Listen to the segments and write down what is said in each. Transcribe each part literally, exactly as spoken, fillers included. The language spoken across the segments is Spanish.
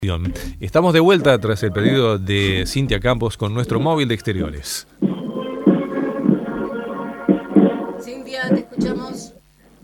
Estamos de vuelta tras el pedido de Cintia Campos con nuestro móvil de exteriores. Cintia, te escuchamos.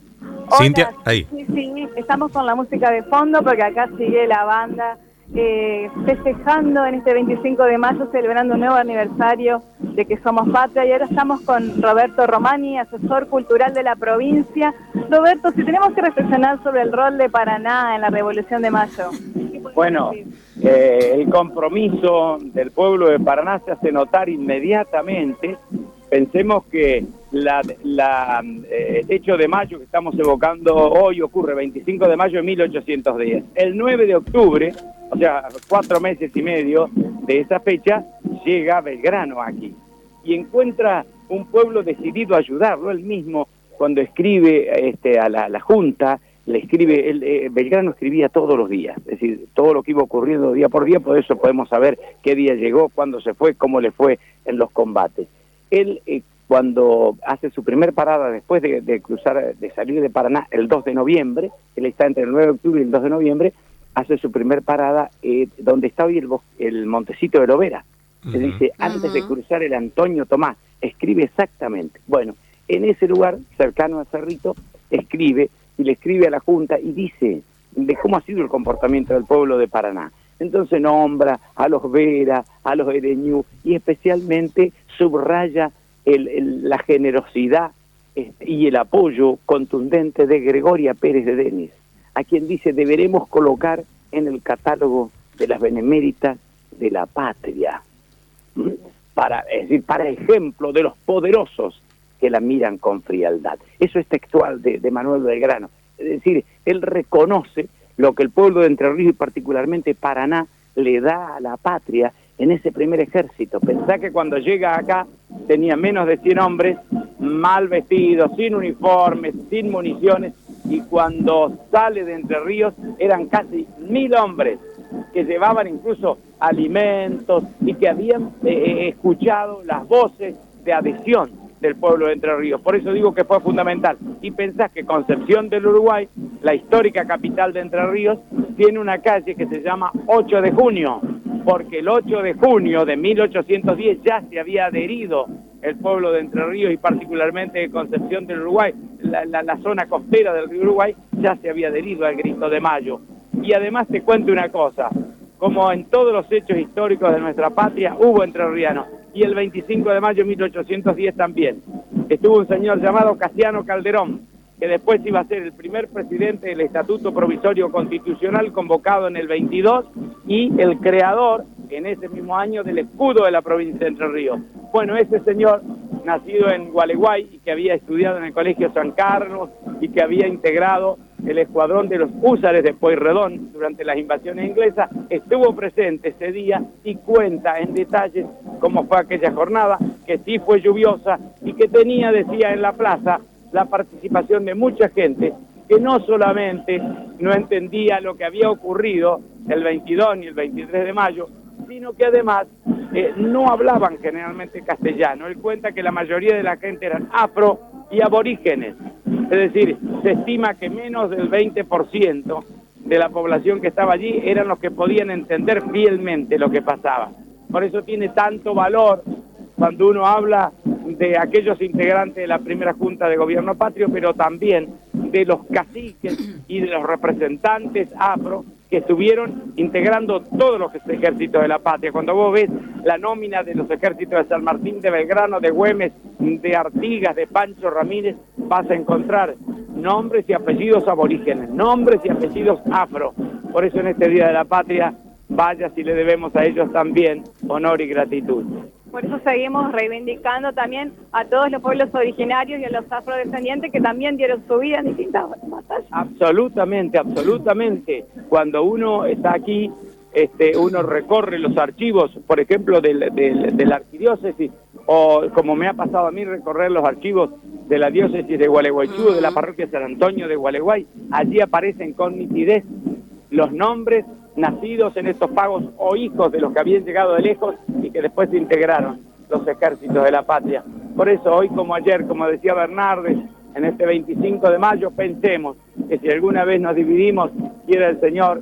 Cintia, Hola, ahí. Sí, sí, estamos con la música de fondo porque acá sigue la banda eh, festejando en este veinticinco de mayo, celebrando un nuevo aniversario de que somos patria, y ahora estamos con Roberto Romani, asesor cultural de la provincia. Roberto, si tenemos que reflexionar sobre el rol de Paraná en la Revolución de Mayo. Bueno, eh, el compromiso del pueblo de Paraná se hace notar inmediatamente. Pensemos que la, la, eh, el hecho de mayo que estamos evocando hoy ocurre veinticinco de mayo de mil ochocientos diez. El nueve de octubre, o sea, cuatro meses y medio de esa fecha, llega Belgrano aquí y encuentra un pueblo decidido a ayudarlo. Él mismo, cuando escribe este, a la, la Junta, le escribe, él, eh, Belgrano escribía todos los días, es decir, todo lo que iba ocurriendo día por día, por eso podemos saber qué día llegó, cuándo se fue, cómo le fue en los combates. Él, eh, cuando hace su primer parada después de, de cruzar, de salir de Paraná el dos de noviembre, él está entre el nueve de octubre y el dos de noviembre, hace su primer parada eh, donde está hoy el, el Montecito de Lovera. Uh-huh. Se dice, antes uh-huh. de cruzar el Antonio Tomás, escribe exactamente. Bueno, en ese lugar, cercano a Cerrito, escribe, y le escribe a la Junta y dice de cómo ha sido el comportamiento del pueblo de Paraná. Entonces nombra a los Vera, a los Ereñú, y especialmente subraya el, el, la generosidad este, y el apoyo contundente de Gregoria Pérez de Denis, a quien dice deberemos colocar en el catálogo de las beneméritas de la patria, ¿Mm? para, es decir, para ejemplo de los poderosos que la miran con frialdad. Eso es textual de, de Manuel Belgrano. Es decir, él reconoce lo que el pueblo de Entre Ríos y particularmente Paraná le da a la patria en ese primer ejército. Pensá que cuando llega acá tenía menos de cien hombres, mal vestidos, sin uniformes, sin municiones, y cuando sale de Entre Ríos eran casi mil hombres que llevaban incluso alimentos y que habían eh, escuchado las voces de adhesión del pueblo de Entre Ríos. Por eso digo que fue fundamental. Y pensás que Concepción del Uruguay, la histórica capital de Entre Ríos, tiene una calle que se llama ocho de junio, porque el ocho de junio de mil ochocientos diez ya se había adherido el pueblo de Entre Ríos y particularmente de Concepción del Uruguay, la, la, la zona costera del río Uruguay, ya se había adherido al Grito de Mayo. Y además te cuento una cosa, como en todos los hechos históricos de nuestra patria, hubo entrerrianos. Y el veinticinco de mayo de mil ochocientos diez también. Estuvo un señor llamado Casiano Calderón, que después iba a ser el primer presidente del Estatuto Provisorio Constitucional convocado en el veintidós y el creador en ese mismo año del escudo de la provincia de Entre Ríos. Bueno, ese señor, nacido en Gualeguay y que había estudiado en el Colegio San Carlos y que había integrado el escuadrón de los húsares de Pueyrredón durante las invasiones inglesas, estuvo presente ese día y cuenta en detalles cómo fue aquella jornada, que sí fue lluviosa y que tenía, decía, en la plaza la participación de mucha gente que no solamente no entendía lo que había ocurrido el veintidós ni el veintitrés de mayo, sino que además eh, no hablaban generalmente castellano. Él cuenta que la mayoría de la gente eran afro y aborígenes, es decir, se estima que menos del veinte por ciento de la población que estaba allí eran los que podían entender fielmente lo que pasaba. Por eso tiene tanto valor cuando uno habla de aquellos integrantes de la primera Junta de Gobierno Patrio, pero también de los caciques y de los representantes afro que estuvieron integrando todos los ejércitos de la patria. Cuando vos ves la nómina de los ejércitos de San Martín, de Belgrano, de Güemes, de Artigas, de Pancho Ramírez, vas a encontrar nombres y apellidos aborígenes, nombres y apellidos afro. Por eso en este Día de la Patria, vaya si le debemos a ellos también honor y gratitud. Por eso seguimos reivindicando también a todos los pueblos originarios y a los afrodescendientes que también dieron su vida en distintas batallas. Absolutamente, absolutamente. Cuando uno está aquí, este, uno recorre los archivos, por ejemplo, del, del, de la arquidiócesis, o como me ha pasado a mí recorrer los archivos de la diócesis de Gualeguaychú, de la parroquia San Antonio de Gualeguay, allí aparecen con nitidez los nombres nacidos en estos pagos o hijos de los que habían llegado de lejos y que después se integraron los ejércitos de la patria. Por eso hoy como ayer, como decía Bernardes, en este veinticinco de mayo, pensemos que si alguna vez nos dividimos, quiera el Señor,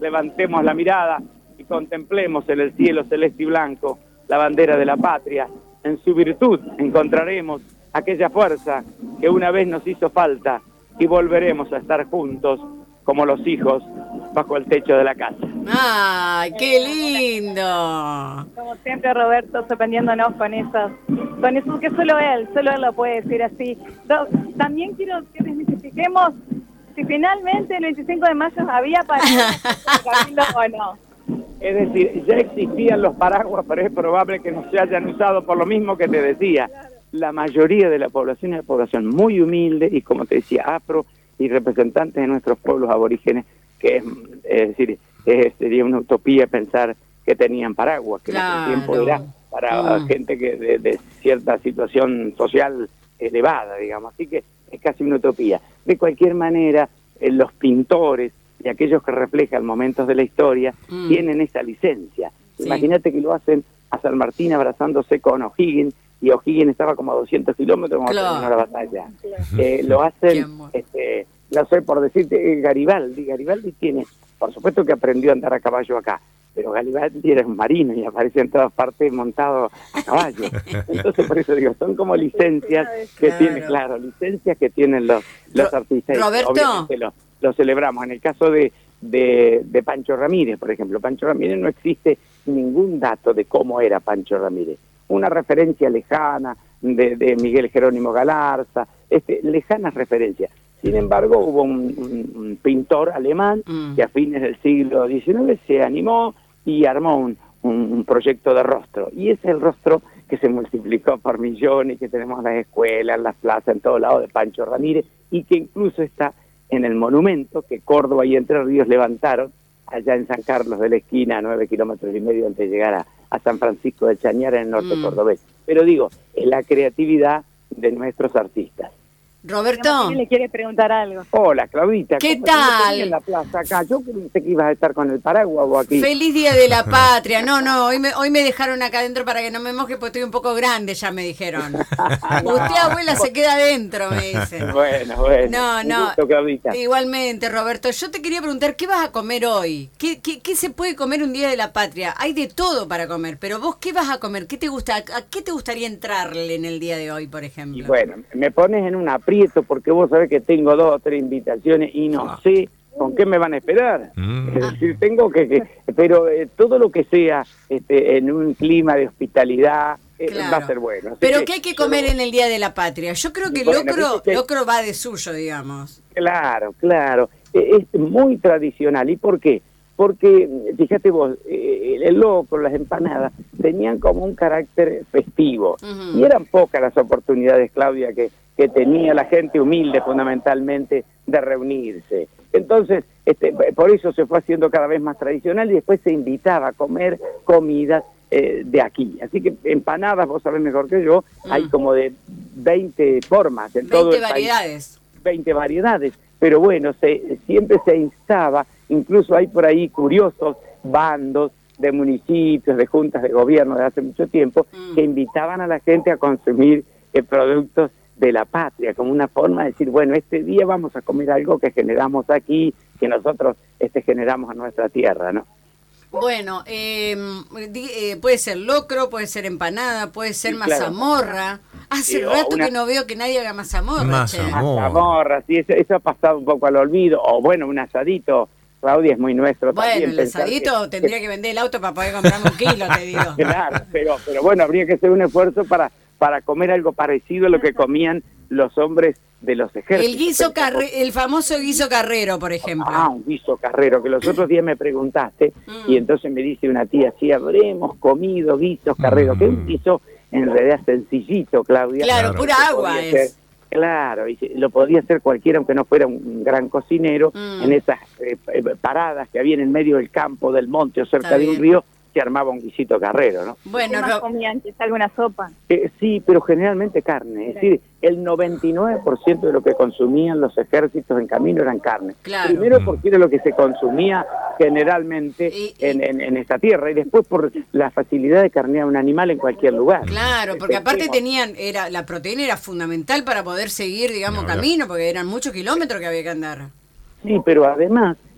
levantemos la mirada y contemplemos en el cielo celeste y blanco la bandera de la patria. En su virtud encontraremos aquella fuerza que una vez nos hizo falta y volveremos a estar juntos como los hijos bajo el techo de la casa. ¡Ay, qué lindo! Como siempre, Roberto, sorprendiéndonos con eso, con eso que solo él, solo él lo puede decir así. Ro- También quiero que desmitifiquemos si finalmente el veinticinco de mayo había paraguas en Cabildo o no. Es decir, ya existían los paraguas, pero es probable que no se hayan usado por lo mismo que te decía. La mayoría de la población es una población muy humilde y, como te decía, afro y representantes de nuestros pueblos aborígenes, que es, es decir, es, sería una utopía pensar que tenían paraguas, que Claro. en ese tiempo era para Mm. gente que de, de cierta situación social elevada, digamos. Así que es casi una utopía. De cualquier manera, eh, los pintores y aquellos que reflejan momentos de la historia Mm. tienen esa licencia. Sí. Imagínate que lo hacen a San Martín abrazándose con O'Higgins, y O'Higgins estaba como a doscientos kilómetros cuando Claro. terminó la batalla. Eh, lo Qué hacen, amor. este, no sé, por decirte, eh, Garibaldi. Garibaldi tiene, por supuesto que aprendió a andar a caballo acá, pero Garibaldi era un marino y aparece en todas partes montado a caballo. Entonces, por eso digo, son como licencias que Claro. tienen, claro, licencias que tienen los, los Ro- artistas. Y Roberto. obviamente lo, lo celebramos. En el caso de, de, de Pancho Ramírez, por ejemplo, Pancho Ramírez no existe ningún dato de cómo era Pancho Ramírez. Una referencia lejana de, de Miguel Jerónimo Galarza, este, lejanas referencias. Sin embargo, hubo un, un, un pintor alemán Mm. que a fines del siglo diecinueve se animó y armó un, un, un proyecto de rostro. Y ese es el rostro que se multiplicó por millones, que tenemos en las escuelas, en las plazas, en todos lados de Pancho Ramírez, y que incluso está en el monumento que Córdoba y Entre Ríos levantaron allá en San Carlos de la Esquina, a nueve kilómetros y medio antes de llegar a, a San Francisco de Chañar, en el norte Mm. cordobés. Pero digo, es la creatividad de nuestros artistas. Roberto, ¿Quién le quiere preguntar algo? Hola, Claudita. ¿Qué ¿cómo te- no te tal? vi en la plaza acá? Yo pensé que ibas a estar con el paraguas o aquí. feliz Día de la Patria. No, no, hoy me, hoy me dejaron acá adentro para que no me moje porque estoy un poco grande, ya me dijeron. Usted, abuela, se queda adentro, me dicen. Bueno, bueno. No, Un no. gusto, Claudita. Igualmente, Roberto. Yo te quería preguntar, ¿qué vas a comer hoy? ¿Qué, qué, qué se puede comer un Día de la Patria? Hay de todo para comer, pero vos, ¿qué vas a comer? ¿Qué te gusta? ¿A qué te gustaría entrarle en el día de hoy, por ejemplo? Y bueno, me pones en un aprieto porque vos sabés que tengo dos o tres invitaciones y no sé con qué me van a esperar. Mm. Es decir, tengo que... que pero eh, todo lo que sea este, en un clima de hospitalidad eh, Claro. va a ser bueno. Así Pero que ¿qué hay que yo- comer en el Día de la Patria? Yo creo que Bueno, locro, viste que- locro va de suyo, digamos. Claro, claro. Eh, Es muy tradicional. ¿Y por qué? Porque, fíjate vos, eh, el locro, las empanadas, tenían como un carácter festivo. Ujú. Y eran pocas las oportunidades, Claudia, que, que tenía la gente humilde fundamentalmente de reunirse. Entonces, este, por eso se fue haciendo cada vez más tradicional y después se invitaba a comer comidas eh, de aquí. Así que empanadas, vos sabés mejor que yo, hay Mm. como de veinte formas en todo veinte el país. variedades. veinte variedades, pero bueno, se, siempre se instaba, incluso hay por ahí curiosos bandos de municipios, de juntas de gobierno de hace mucho tiempo, Mm. que invitaban a la gente a consumir eh, productos de la patria, como una forma de decir, bueno, este día vamos a comer algo que generamos aquí, que nosotros este, generamos en nuestra tierra, ¿no? Bueno, eh, di- eh, puede ser locro, puede ser empanada, puede ser Sí, claro. mazamorra. Hace Sí, o rato una- que no veo que nadie haga mazamorra, Mazamorra. che. Oh. Mazamorra, sí, eso, eso ha pasado un poco al olvido, o bueno, un asadito, Claudia, es muy nuestro Bueno, también. el pensar asadito que- tendría que vender el auto para poder comprarme un kilo, te digo. Claro, pero, pero bueno, habría que hacer un esfuerzo para, para comer algo parecido a lo que comían los hombres de los ejércitos. El guiso Pensamos, carre, el famoso guiso carrero, por ejemplo. Ah, un guiso carrero, que los otros días me preguntaste, Mm. y entonces me dice una tía, si habremos comido guisos carreros, Mm. que es un guiso en realidad sencillito, Claudia. Claro, Claro. pura Que agua podía es. ser- Claro, y se- lo podía hacer cualquiera, aunque no fuera un gran cocinero, Mm. en esas eh, eh, paradas que había en el medio del campo, del monte o cerca Está de un bien. río, se armaba un guisito carrero, ¿no? ¿Qué Bueno, más Ro- comían? ¿Que salga una sopa? Eh, sí, pero generalmente carne. Es decir, el noventa y nueve por ciento de lo que consumían los ejércitos en camino eran carne. Claro. Primero Mm. porque era lo que se consumía generalmente Y- y- en, en- en esta tierra, y después por la facilidad de carnear un animal en cualquier lugar. claro, porque aparte Pensemos, tenían, era la proteína era fundamental para poder seguir, digamos, Ni hablar. camino, porque eran muchos kilómetros que había que andar. Sí, pero además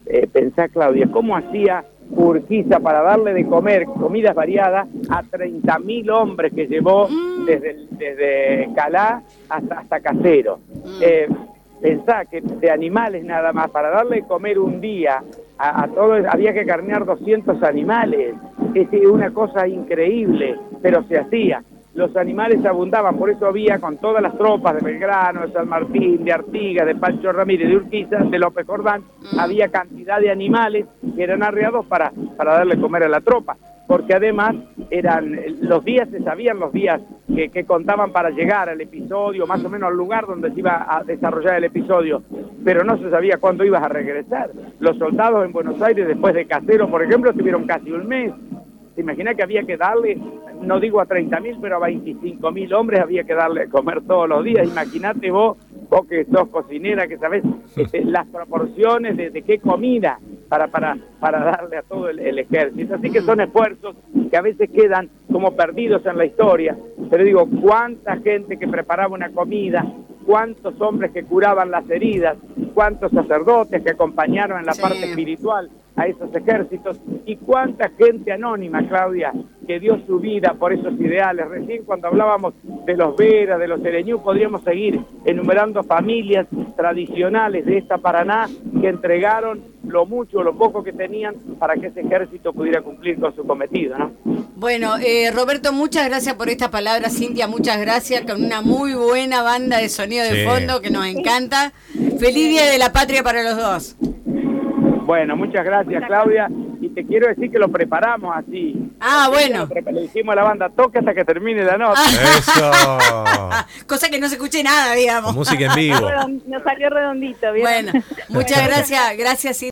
eh, pensá, Claudia, cómo hacía Urquiza para darle de comer comidas variadas a treinta mil hombres que llevó desde, desde Calá hasta, hasta Casero. Eh, pensá que de animales nada más, para darle de comer un día a, a todos, había que carnear doscientos animales. Es una cosa increíble, pero se hacía. Los animales abundaban, por eso había con todas las tropas de Belgrano, de San Martín, de Artigas, de Pancho Ramírez, de Urquiza, de López Jordán, había cantidad de animales que eran arreados para, para darle comer a la tropa, porque además eran los días, se sabían los días que, que contaban para llegar al episodio, más o menos al lugar donde se iba a desarrollar el episodio, pero no se sabía cuándo ibas a regresar. Los soldados en Buenos Aires, después de Casero, por ejemplo, estuvieron casi un mes. ¿Te imaginas que había que darle, no digo a treinta mil, pero a veinticinco mil hombres había que darle a comer todos los días? Imagínate vos, vos que sos cocinera, que sabés este, las proporciones de, de qué comida para, para, para darle a todo el, el ejército. Así que son esfuerzos que a veces quedan como perdidos en la historia. Pero digo, cuánta gente que preparaba una comida, cuántos hombres que curaban las heridas, cuántos sacerdotes que acompañaron en la sí. parte espiritual a esos ejércitos, y cuánta gente anónima, Claudia, que dio su vida por esos ideales. Recién cuando hablábamos de los Vera, de los Ereñú, podríamos seguir enumerando familias tradicionales de esta Paraná que entregaron lo mucho o lo poco que tenían para que ese ejército pudiera cumplir con su cometido, ¿no? Bueno, eh, Roberto, muchas gracias por esta palabra. Cintia, muchas gracias, con una muy buena banda de sonido de sí. fondo que nos encanta. Feliz Día de la Patria para los dos. Bueno, muchas gracias, Claudia, y te quiero decir que lo preparamos así. Ah, bueno. Le dijimos a la banda, toque hasta que termine la nota. Eso. Cosa que no se escuche nada, digamos. Música en vivo. Nos salió redondito, ¿bien? Bueno, muchas gracias, gracias.